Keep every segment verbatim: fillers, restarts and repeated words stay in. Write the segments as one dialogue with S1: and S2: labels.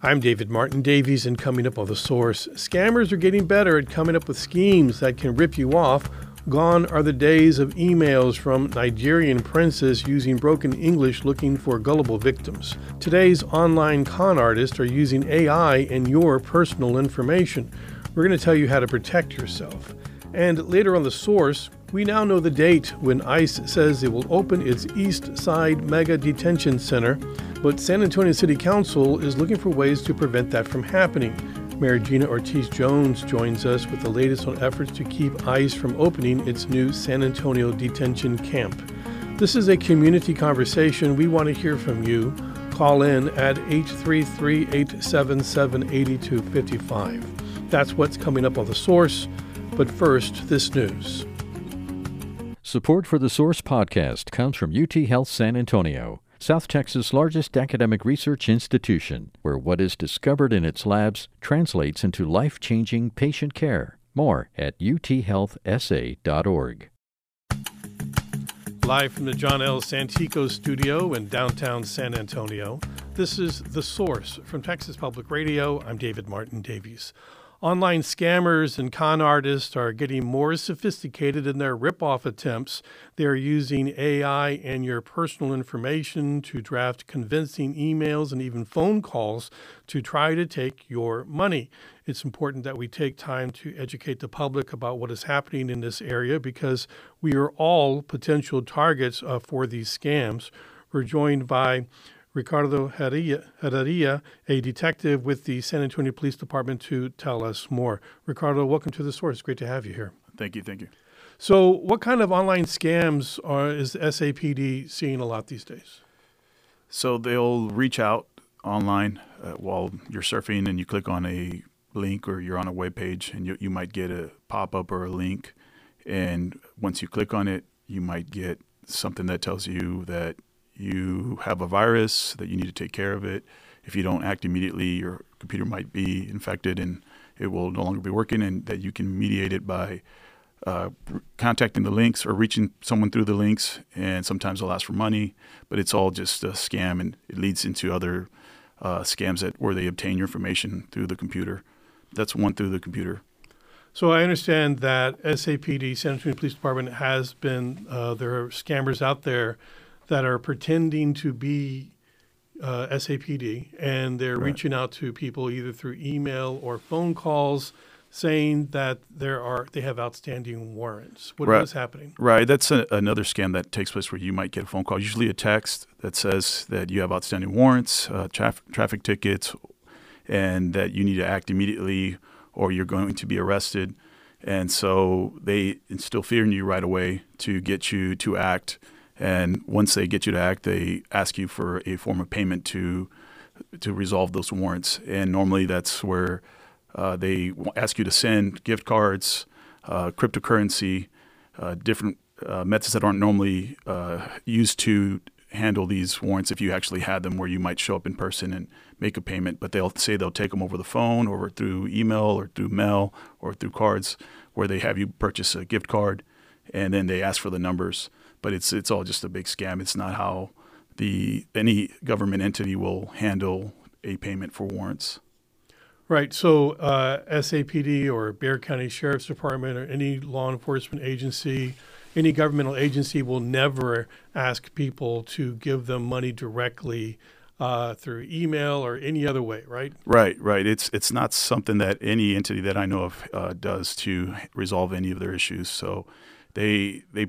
S1: I'm David Martin Davies, and coming up on The Source, scammers are getting better at coming up with schemes that can rip you off. Gone are the days of emails from Nigerian princes using broken English looking for gullible victims. Today's online con artists are using A I and your personal information. We're going to tell you how to protect yourself. And later on The Source, we now know the date when ICE says it will open its East Side Mega Detention Center, but San Antonio City Council is looking for ways to prevent that from happening. Mayor Gina Ortiz-Jones joins us with the latest on efforts to keep ICE from opening its new San Antonio detention camp. This is a community conversation. We want to hear from you. Call in at eight three three, eight seven seven, eight two five five. That's what's coming up on The Source. But first, this news.
S2: Support for the Source podcast comes from U T Health San Antonio, South Texas' largest academic research institution, where what is discovered in its labs translates into life-changing patient care. More at u t health s a dot org.
S1: Live from the John L. Santico studio in downtown San Antonio, this is The Source from Texas Public Radio. I'm David Martin Davies. Online scammers and con artists are getting more sophisticated in their rip-off attempts. They're using A I and your personal information to draft convincing emails and even phone calls to try to take your money. It's important that we take time to educate the public about what is happening in this area because we are all potential targets uh, for these scams. We're joined by Ricardo Herrera, a detective with the San Antonio Police Department, to tell us more. Ricardo, welcome to The Source. Great to have you here.
S3: Thank you. Thank you.
S1: So what kind of online scams are, is S A P D seeing a lot these days?
S3: So they'll reach out online uh, while you're surfing and you click on a link or you're on a web page and you, you might get a pop-up or a link. And once you click on it, you might get something that tells you that you have a virus, that you need to take care of it. If you don't act immediately, your computer might be infected and it will no longer be working, and that you can mediate it by uh, contacting the links or reaching someone through the links. And sometimes they'll ask for money, but it's all just a scam, and it leads into other uh, scams that where they obtain your information through the computer. That's one through the computer.
S1: So I understand that S A P D, San Antonio Police Department, has been, uh, there are scammers out there that are pretending to be uh, S A P D, and they're right. reaching out to people either through email or phone calls saying that there are they have outstanding warrants. What
S3: right.
S1: is happening? Right.
S3: That's a, another scam that takes place where you might get a phone call, usually a text that says that you have outstanding warrants, uh, traf- traffic tickets, and that you need to act immediately or you're going to be arrested. And so they instill fear in you right away to get you to act. And once they get you to act, they ask you for a form of payment to to resolve those warrants. And normally that's where uh, they ask you to send gift cards, uh, cryptocurrency, uh, different uh, methods that aren't normally uh, used to handle these warrants if you actually had them, where you might show up in person and make a payment. But they'll say they'll take them over the phone or through email or through mail or through cards, where they have you purchase a gift card and then they ask for the numbers. But it's it's all just a big scam. It's not how the any government entity will handle a payment for warrants.
S1: Right. So uh, S A P D or Bexar County Sheriff's Department or any law enforcement agency, any governmental agency will never ask people to give them money directly uh, through email or any other way, right?
S3: Right, right. It's it's not something that any entity that I know of uh, does to resolve any of their issues. So They they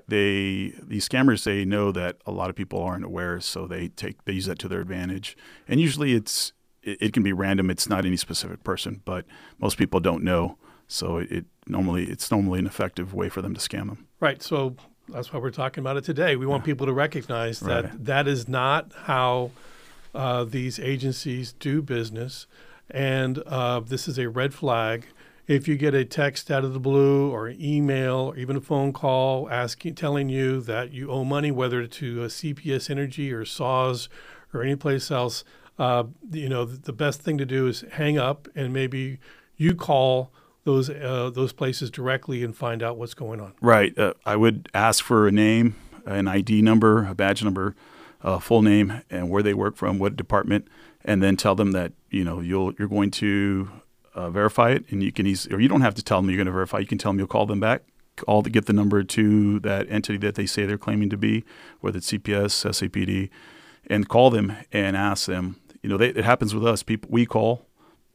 S3: they these scammers, they know that a lot of people aren't aware, so they take they use that to their advantage. And usually it's it, it can be random. It's not any specific person, but most people don't know. So it, it normally it's normally an effective way for them to scam them.
S1: Right. So that's why we're talking about it today. We want yeah. people to recognize that right. that is not how uh, these agencies do business, and uh, this is a red flag. If you get a text out of the blue or an email or even a phone call asking, telling you that you owe money, whether to a C P S Energy or S A W S or any place else, uh, you know, the best thing to do is hang up and maybe you call those uh, those places directly and find out what's going on.
S3: Right. Uh, I would ask for a name, an I D number, a badge number, uh, full name, and where they work from, what department, and then tell them that you know you'll you're going to uh, verify it, and you can easily, or you don't have to tell them you're going to verify. You can tell them you'll call them back, call to get the number to that entity that they say they're claiming to be, whether it's C P S, S A P D, and call them and ask them. You know, they, it happens with us. People we call,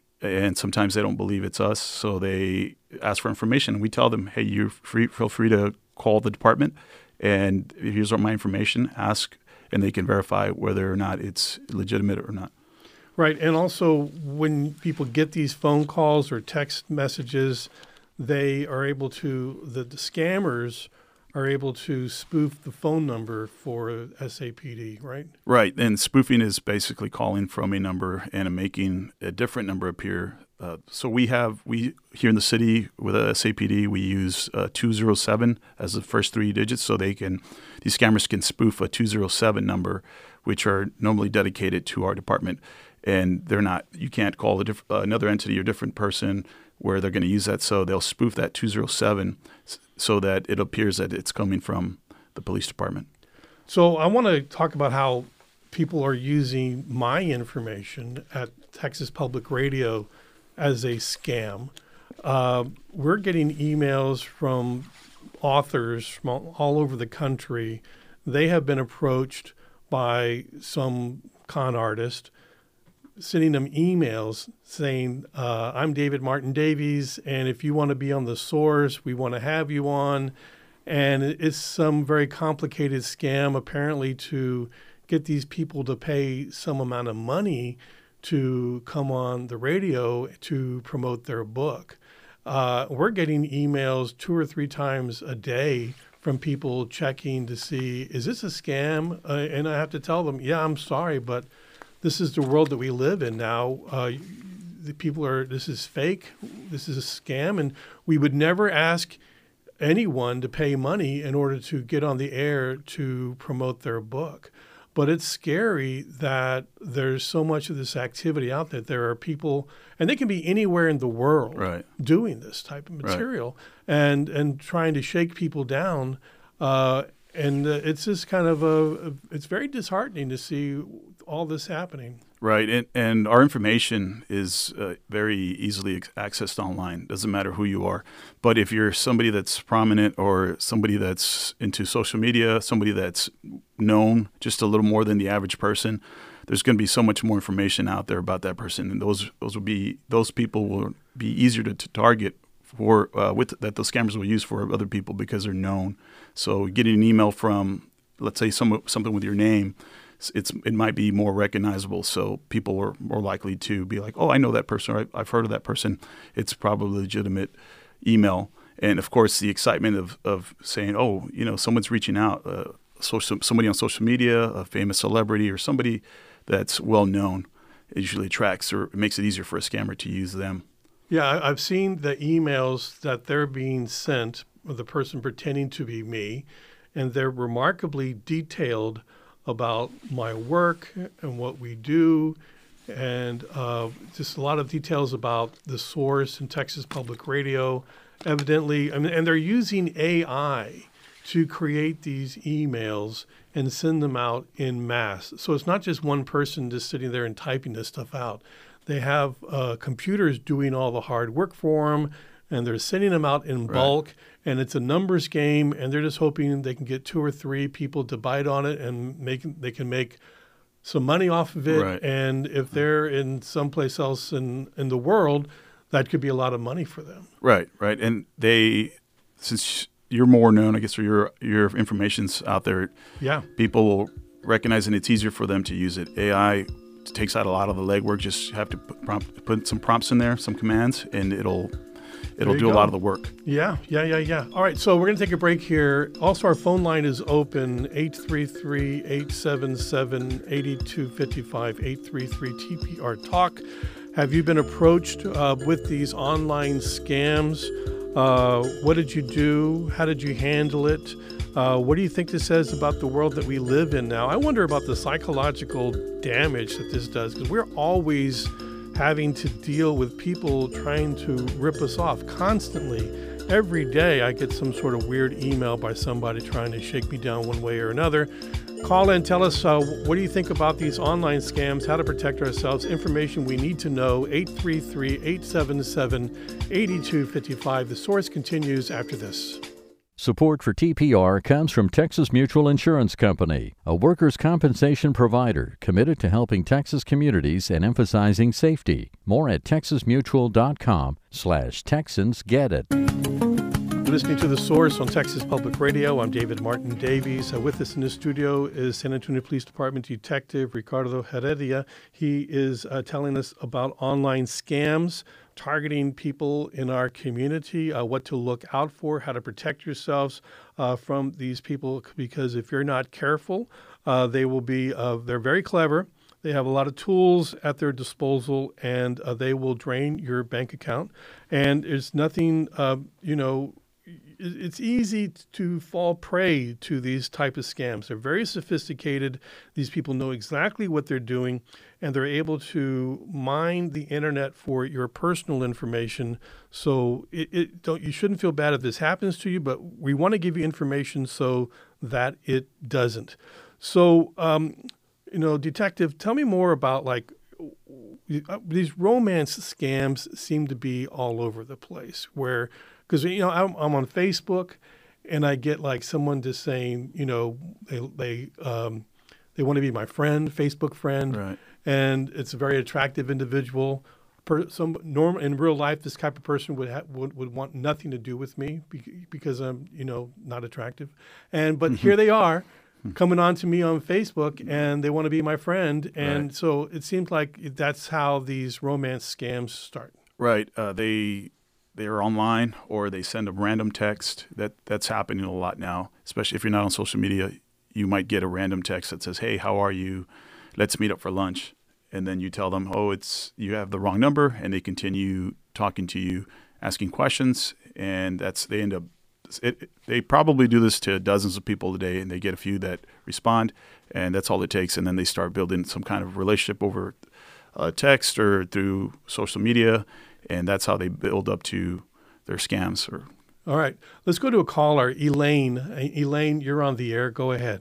S3: and sometimes they don't believe it's us, so they ask for information. And we tell them, hey, you're free, feel free to call the department, and here's my information. Ask, and they can verify whether or not it's legitimate or not.
S1: Right, and also when people get these phone calls or text messages, they are able to, the, the scammers are able to spoof the phone number for S A P D, right?
S3: Right, and spoofing is basically calling from a number and making a different number appear. Uh, so we have, we here in the city with S A P D, we use uh, two zero seven as the first three digits, so they can, these scammers can spoof a two zero seven number, which are normally dedicated to our department, and they're not, you can't call a diff, uh, another entity or different person where they're going to use that, so they'll spoof that two zero seven so that it appears that it's coming from the police department.
S1: So I want to talk about how people are using my information at Texas Public Radio as a scam. Uh, we're getting emails from authors from all, all over the country. They have been approached by some con artist, sending them emails saying, uh, I'm David Martin Davies, and if you want to be on The Source, we want to have you on. And it's some very complicated scam, apparently, to get these people to pay some amount of money to come on the radio to promote their book. Uh, we're getting emails two or three times a day from people checking to see, is this a scam? Uh, and I have to tell them, yeah, I'm sorry, but this is the world that we live in now. Uh, the people are, this is fake. This is a scam. And we would never ask anyone to pay money in order to get on the air to promote their book. But it's scary that there's so much of this activity out there. There are people, and they can be anywhere in the world
S3: right.
S1: doing this type of material
S3: right.
S1: and, and trying to shake people down. Uh, and uh, it's just kind of a, it's very disheartening to see all this happening.
S3: Right, and, and our information is uh, very easily accessed online. Doesn't matter who you are. But if you're somebody that's prominent or somebody that's into social media, somebody that's known just a little more than the average person, there's going to be so much more information out there about that person, and those those will be those people will be easier to, to target for uh, with that those scammers will use for other people because they're known. So getting an email from, let's say, some something with your name, it's it might be more recognizable, so people are more likely to be like, oh, I know that person, or I've heard of that person. It's probably a legitimate email. And, of course, the excitement of, of saying, oh, you know, someone's reaching out, uh, social, somebody on social media, a famous celebrity, or somebody that's well-known, it usually attracts or it makes it easier for a scammer to use them.
S1: Yeah, I've seen the emails that they're being sent, the person pretending to be me, and they're remarkably detailed about my work and what we do, and uh, just a lot of details about The Source and Texas Public Radio. Evidently, I mean, and they're using A I to create these emails and send them out in mass. So it's not just one person just sitting there and typing this stuff out. They have uh, computers doing all the hard work for them, and they're sending them out in bulk. Right. And it's a numbers game, and they're just hoping they can get two or three people to bite on it and make they can make some money off of it.
S3: Right.
S1: And if they're in someplace else in, in the world, that could be a lot of money for them.
S3: Right, right. And they, since you're more known, I guess, or your your information's out there,
S1: yeah,
S3: people will recognize, and it's easier for them to use it. A I takes out a lot of the legwork. Just have to put, prompt, put some prompts in there, some commands, and it'll It'll do go. a lot of the work.
S1: Yeah, yeah, yeah, yeah. All right, so we're going to take a break here. Also, our phone line is open, eight three three, eight seven seven, eight two five five, eight three three T P R Talk. Have you been approached uh, with these online scams? Uh, what did you do? How did you handle it? Uh, what do you think this says about the world that we live in now? I wonder about the psychological damage that this does, because we're always having to deal with people trying to rip us off constantly. Every day I get some sort of weird email by somebody trying to shake me down one way or another. Call in, tell us uh, what do you think about these online scams, how to protect ourselves, information we need to know, eight three three, eight seven seven, eight two five five. The Source continues after this.
S2: Support for T P R comes from Texas Mutual Insurance Company, a workers' compensation provider committed to helping Texas communities and emphasizing safety. More at texasmutual.com slash Texans get it.
S1: You're listening to The Source on Texas Public Radio. I'm David Martin Davies. Uh, with us in the studio is San Antonio Police Department Detective Ricardo Heredia. He is uh, telling us about online scams targeting people in our community, uh, what to look out for, how to protect yourselves uh, from these people, because if you're not careful, uh, they will be, uh, they're very clever. They have a lot of tools at their disposal, and uh, they will drain your bank account. And there's nothing, uh, you know, it's easy to fall prey to these type of scams. They're very sophisticated. These people know exactly what they're doing, and they're able to mine the internet for your personal information. So it, it don't you shouldn't feel bad if this happens to you, but we want to give you information so that it doesn't. So, um, you know, Detective, tell me more about like these romance scams seem to be all over the place where. Because, you know, I'm, I'm on Facebook, and I get, like, someone just saying, you know, they they um, they want to be my friend, Facebook friend,
S3: right.
S1: And it's a very attractive individual. Per, some norm in real life, this type of person would, ha- would would want nothing to do with me because I'm, you know, not attractive. And but here they are coming on to me on Facebook, and they want to be my friend. And
S3: right.
S1: So it seems like that's how these romance scams start.
S3: Right. Uh, they... They're online or they send a random text. That that's happening a lot now, especially if you're not on social media. You might get a random text that says, "Hey, how are you? Let's meet up for lunch." And then you tell them, "Oh, it's you have the wrong number," and they continue talking to you, asking questions, and that's they end up. It, they probably do this to dozens of people a day, and they get a few that respond, and that's all it takes. And then they start building some kind of relationship over uh, text or through social media. And that's how they build up to their scams. Or
S1: all right. Let's go to a caller, Elaine. Elaine, you're on the air. Go ahead.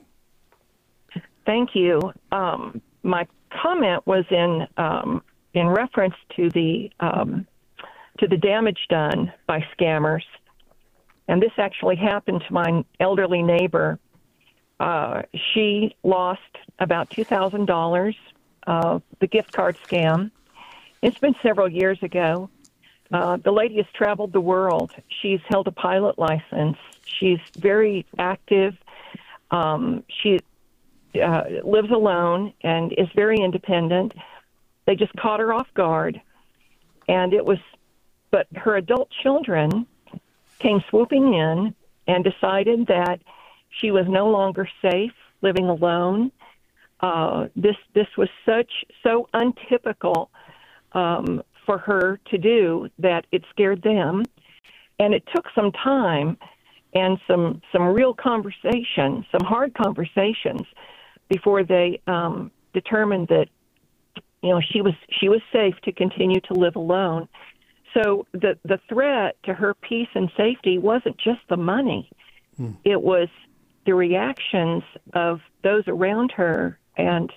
S4: Thank you. Um, my comment was in um, in reference to the um, to the damage done by scammers, and this actually happened to my elderly neighbor. Uh, she lost about two thousand dollars. Uh, the gift card scam. It's been several years ago. Uh, the lady has traveled the world. She's held a pilot license. She's very active. Um, she uh, lives alone and is very independent. They just caught her off guard. And it was, but her adult children came swooping in and decided that she was no longer safe living alone. Uh, this, this was such, so untypical Um, for her to do that it scared them. And it took some time and some some real conversations, some hard conversations before they um, determined that, you know, she was she was safe to continue to live alone. So the, the threat to her peace and safety wasn't just the money. Hmm. It was the reactions of those around her and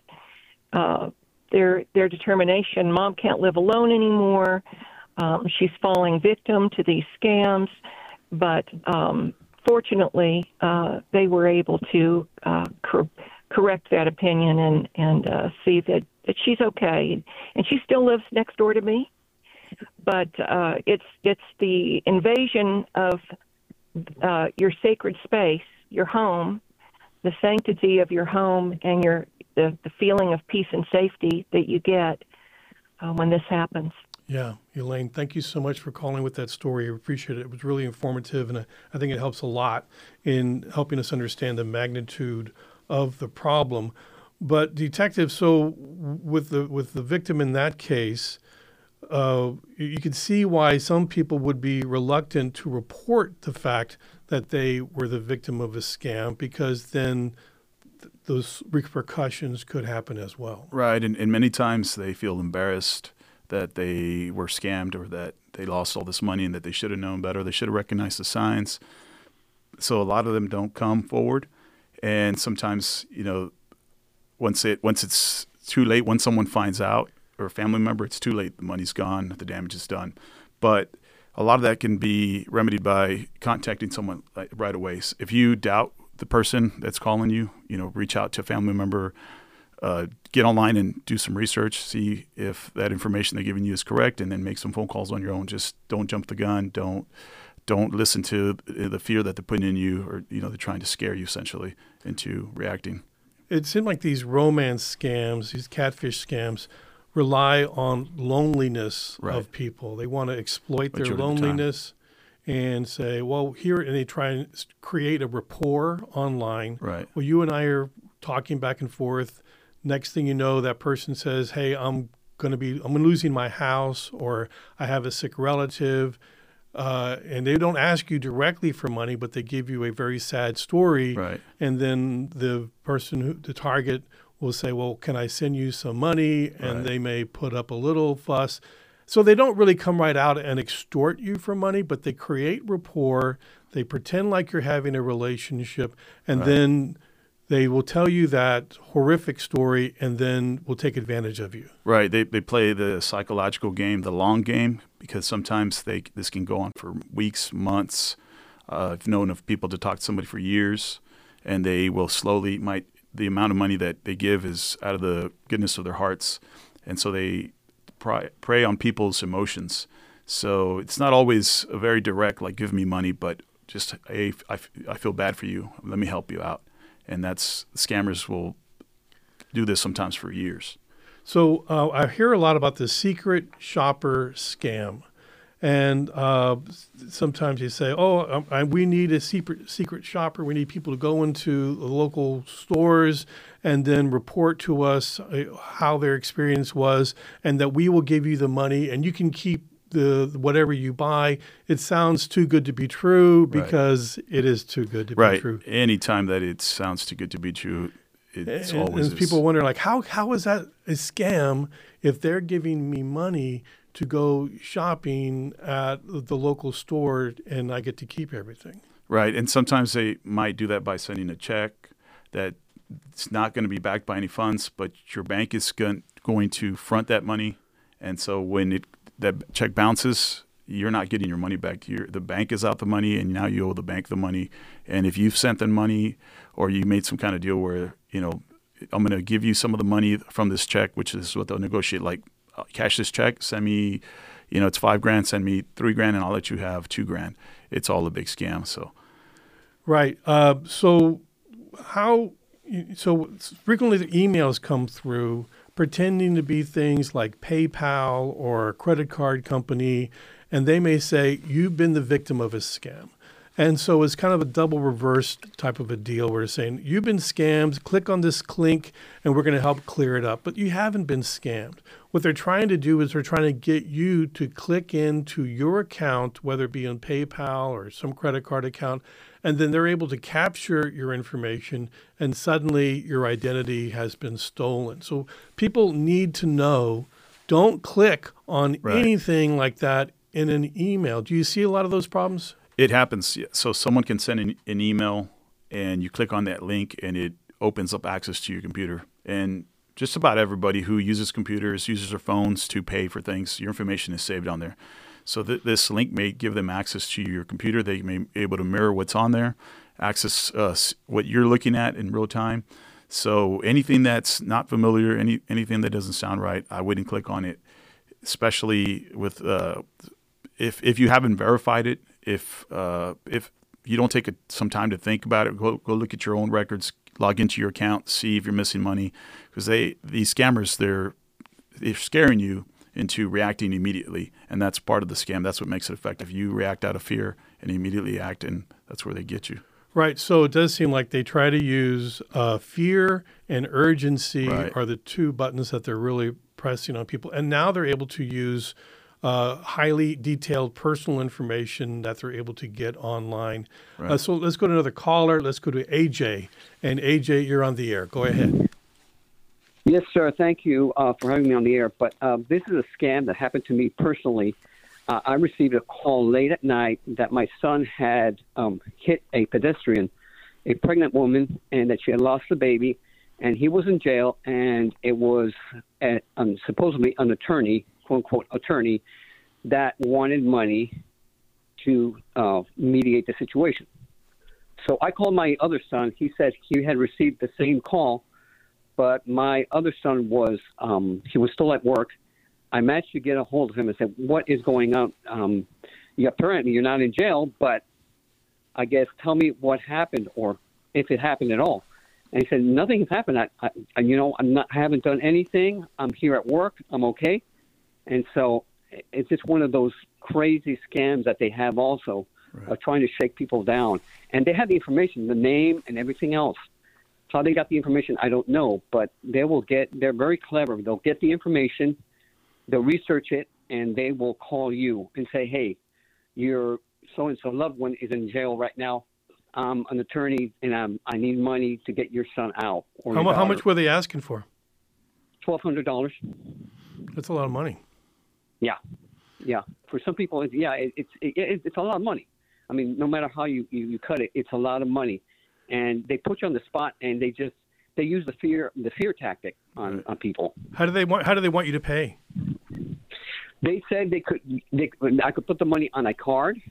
S4: uh Their their determination. Mom can't live alone anymore. Um, she's falling victim to these scams, but um, fortunately, uh, they were able to uh, cor- correct that opinion and and uh, see that, that she's okay, and she still lives next door to me. But uh, it's it's the invasion of uh, your sacred space, your home, the sanctity of your home, and your The, the feeling of peace and safety that you get uh, when this happens.
S1: Yeah, Elaine, thank you so much for calling with that story. I appreciate it. It was really informative, and I think it helps a lot in helping us understand the magnitude of the problem. But Detective, so with the with the victim in that case, uh, you can see why some people would be reluctant to report the fact that they were the victim of a scam, because then those repercussions could happen as well.
S3: Right, and, and many times they feel embarrassed that they were scammed or that they lost all this money and that they should have known better. They should have recognized the signs. So a lot of them don't come forward. And sometimes, you know, once it once it's too late, when someone finds out or a family member, it's too late. The money's gone, the damage is done. But a lot of that can be remedied by contacting someone right away. So if you doubt the person that's calling you, you know, reach out to a family member, uh, get online and do some research, see if that information they're giving you is correct, and then make some phone calls on your own. Just don't jump the gun. Don't don't listen to the fear that they're putting in you, or, you know, they're trying to scare you essentially into reacting.
S1: It seemed like these romance scams, these catfish scams, rely on loneliness
S3: Right.
S1: of people. They want to exploit their
S3: Majority of the time.
S1: loneliness and say, well, here, and they try and s- create a rapport online.
S3: Right.
S1: Well, you and I are talking back and forth. Next thing you know, that person says, hey, I'm going to be, I'm losing my house, or I have a sick relative. Uh, and they don't ask you directly for money, but they give you a very sad story.
S3: Right.
S1: And then the person, who, the target, will say, well, can I send you some money? And
S3: Right.
S1: they may put up a little fuss. So they don't really come right out and extort you for money, but they create rapport. They pretend like you're having a relationship, and
S3: Right.
S1: then they will tell you that horrific story and then will take advantage of you.
S3: Right. They they play the psychological game, the long game, because sometimes they this can go on for weeks, months. Uh, I've known of people to talk to somebody for years, and they will slowly might the amount of money that they give is out of the goodness of their hearts, and so they pry, prey on people's emotions. So it's not always a very direct, like, give me money, but just, hey, I, I feel bad for you. Let me help you out. And that's, scammers will do this sometimes for years.
S1: So uh, I hear a lot about the secret shopper scam. And uh, sometimes you say, oh, um, I, we need a secret secret shopper. We need people to go into the local stores and then report to us uh, how their experience was, and that we will give you the money and you can keep the whatever you buy. It sounds too good to be true, because right. it is too good to
S3: right.
S1: be true.
S3: Anytime that it sounds too good to be true, it's
S1: and,
S3: always
S1: and people wonder, like, how how is that a scam if they're giving me money to go shopping at the local store and I get to keep everything?
S3: Right. And sometimes they might do that by sending a check that it's not going to be backed by any funds, but your bank is going, going to front that money. And so when it that check bounces, you're not getting your money back. You're, the bank is out the money, and now you owe the bank the money. And if you've sent them money, or you made some kind of deal where, you know, I'm going to give you some of the money from this check, which is what they'll negotiate, like, cash this check, send me, you know, it's five grand, send me three grand, and I'll let you have two grand. It's all a big scam. So,
S1: right. Uh, so how, so frequently the emails come through pretending to be things like PayPal or a credit card company, and they may say, you've been the victim of a scam. And so it's kind of a double reverse type of a deal where it's saying, you've been scammed, click on this link, and we're going to help clear it up. But you haven't been scammed. What they're trying to do is they're trying to get you to click into your account, whether it be on PayPal or some credit card account, and then they're able to capture your information, and suddenly your identity has been stolen. So people need to know, don't click on
S3: Right.
S1: anything like that in an email. Do you see a lot of those problems?
S3: it happens. So someone can send an, an email, and you click on that link, and it opens up access to your computer. And just about everybody who uses computers, uses their phones to pay for things, your information is saved on there. So th- this link may give them access to your computer. They may be able to mirror what's on there, access uh, what you're looking at in real time. So anything that's not familiar, any anything that doesn't sound right, I wouldn't click on it, especially with uh, if if you haven't verified it. If uh, if you don't take a, some time to think about it, go go look at your own records, log into your account, see if you're missing money, because they these scammers they're they're scaring you into reacting immediately, and that's part of the scam. That's what makes it effective. You react out of fear and immediately act, and that's where they get you.
S1: Right. So it does seem like they try to use uh, fear and urgency
S3: Right.
S1: are the two buttons that they're really pressing on people. And now they're able to use uh, highly detailed personal information that they're able to get online.
S3: Right.
S1: Uh, so let's go to another caller. Let's go to A J. And A J, you're on the air. Go ahead.
S5: Yes, sir. Thank you uh, for having me on the air. But uh, this is a scam that happened to me personally. Uh, I received a call late at night that my son had um, hit a pedestrian, a pregnant woman and that she had lost the baby, and he was in jail, and it was at, um, supposedly an attorney, quote-unquote attorney, that wanted money to uh, mediate the situation. So I called my other son. He said he had received the same call, but my other son was, um, he was still at work. I managed to get a hold of him and said, what is going on? Um, you, apparently you're not in jail, but I guess tell me what happened or if it happened at all. And he said, nothing has happened. I, I you know, I'm not, I haven't done anything. I'm here at work. I'm okay. And so it's just one of those crazy scams that they have also, right, of trying to shake people down. And they have the information, the name and everything else. How they got the information, I don't know, but they will get, they're very clever. They'll get the information, they'll research it, and they will call you and say, hey, your so-and-so loved one is in jail right now. I'm an attorney, and I'm, I need money to get your son out. Or
S1: how,
S5: your
S1: how much were they asking for?
S5: twelve hundred dollars.
S1: That's a lot of money.
S5: Yeah, yeah. For some people, it's, yeah, it, it's it, it, it's a lot of money. I mean, no matter how you, you, you cut it, it's a lot of money. And they put you on the spot, and they just they use the fear the fear tactic on, right, on people.
S1: How do they want How do they want you to pay?
S5: They said they could they, I could put the money on a card,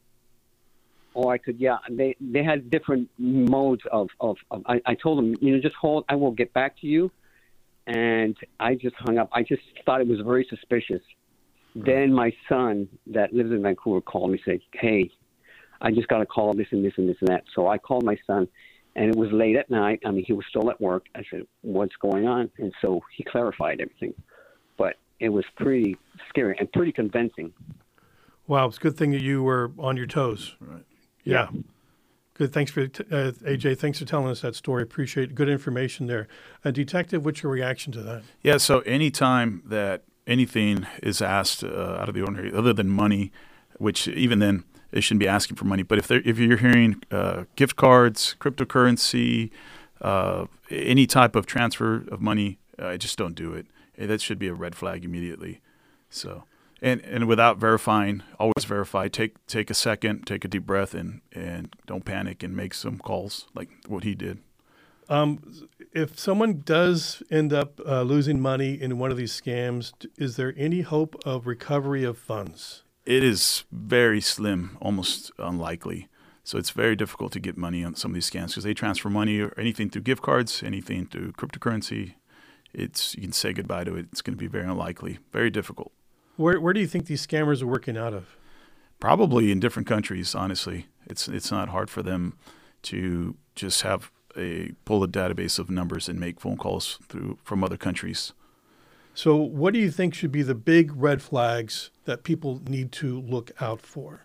S5: or I could yeah. They they had different modes of of. of I, I told them, you know, just hold. I will get back to you, and I just hung up. I just thought it was very suspicious. Right. Then my son that lives in Vancouver called me, said, "Hey, I just got a call, this and this and this and that." So I called my son, and it was late at night. I mean, he was still at work. I said, what's going on? And so he clarified everything. But it was pretty scary and pretty convincing.
S1: Wow, it's a good thing that you were on your toes.
S3: Right.
S1: Yeah. yeah. Good. Thanks for, uh, A J, thanks for telling us that story. Appreciate good information there. Uh, Detective, what's your reaction to that?
S3: Yeah, so anytime that anything is asked uh, out of the ordinary, other than money, which even then, they shouldn't be asking for money. But if they're, if you're hearing uh, gift cards, cryptocurrency, uh, any type of transfer of money, uh, just don't do it. That should be a red flag immediately. So, and and without verifying, always verify. Take take a second, take a deep breath, and and don't panic, and make some calls like what he did.
S1: Um, if someone does end up uh, losing money in one of these scams, is there any hope of recovery of funds?
S3: It is very slim, almost unlikely. So it's very difficult to get money on some of these scams because they transfer money or anything through gift cards, anything through cryptocurrency. It's you can say goodbye to it. It's going to be very unlikely, very difficult.
S1: Where where do you think these scammers are working out of?
S3: Probably in different countries. Honestly, it's it's not hard for them to just have a pull a database of numbers and make phone calls through from other countries.
S1: So what do you think should be the big red flags that people need to look out for?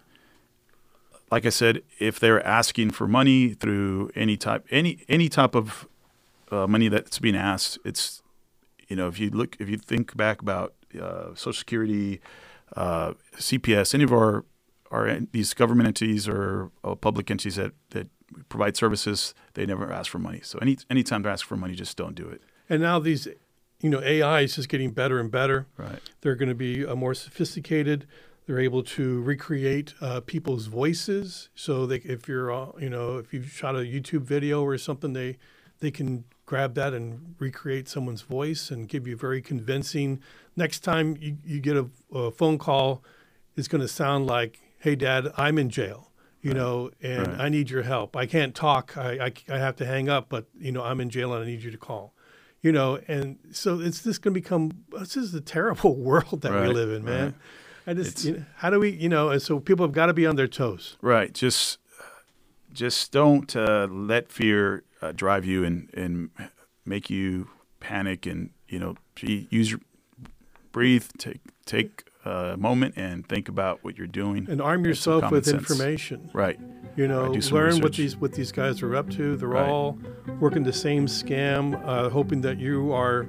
S3: Like I said, if they're asking for money through any type, any any type of uh, money that's being asked, it's, you know, if you look, if you think back about uh, Social Security, uh, C P S, any of our our these government entities or uh, public entities that, that provide services, they never ask for money. So any anytime they ask for money, just don't do it.
S1: And now these, you know, A I is just getting better and better.
S3: Right.
S1: They're going to be uh, more sophisticated. They're able to recreate uh, people's voices. So they, if you're, uh, you know, if you've shot a YouTube video or something, they they can grab that and recreate someone's voice and give you very convincing. Next time you, you get a, a phone call, it's going to sound like, "Hey, Dad, I'm in jail, you right. know, and right. I need your help. I can't talk. I, I I have to hang up, but you know, I'm in jail and I need you to call." You know, and so it's just going to become, this is a terrible world that right, we live in, man. Right. I just, you know, how do we, you know, and so people have got to be on their toes.
S3: Right. Just, just don't uh, let fear uh, drive you and, and make you panic and, you know, use your, breathe, take, take a moment and think about what you're doing.
S1: And arm yourself with
S3: sense.
S1: information.
S3: Right.
S1: You know,
S3: right,
S1: learn
S3: research.
S1: what these what these guys are up to. They're
S3: right.
S1: all working the same scam, uh, hoping that you are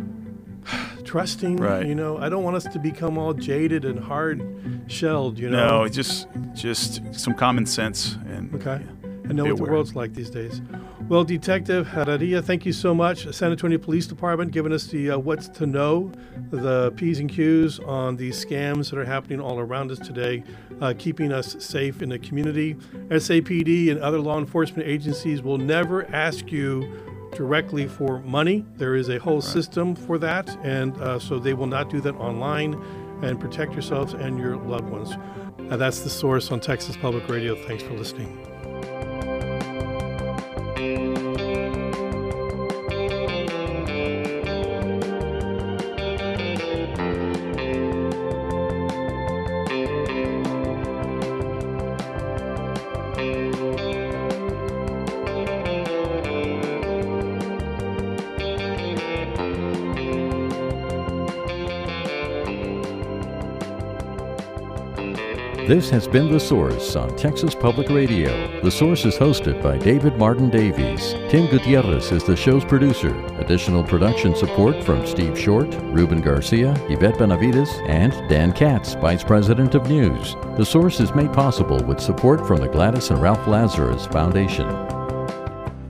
S1: trusting.
S3: Right.
S1: You know, I don't want us to become all jaded and hard-shelled, you know.
S3: No, just just some common sense. And
S1: okay.
S3: Yeah,
S1: I know what
S3: aware.
S1: the world's like these days. Well, Detective Heredia, thank you so much. San Antonio Police Department giving us the uh, what's to know, the P's and Q's on these scams that are happening all around us today, uh, keeping us safe in the community. S A P D and other law enforcement agencies will never ask you directly for money. There is a whole right. system for that, and uh, so they will not do that online. And protect yourselves and your loved ones. Uh, that's The Source on Texas Public Radio. Thanks for listening.
S2: This has been The Source on Texas Public Radio. The Source is hosted by David Martin Davies. Tim Gutierrez is the show's producer. Additional production support from Steve Short, Ruben Garcia, Yvette Benavides, and Dan Katz, Vice President of News. The Source is made possible with support from the Gladys and Ralph Lazarus Foundation.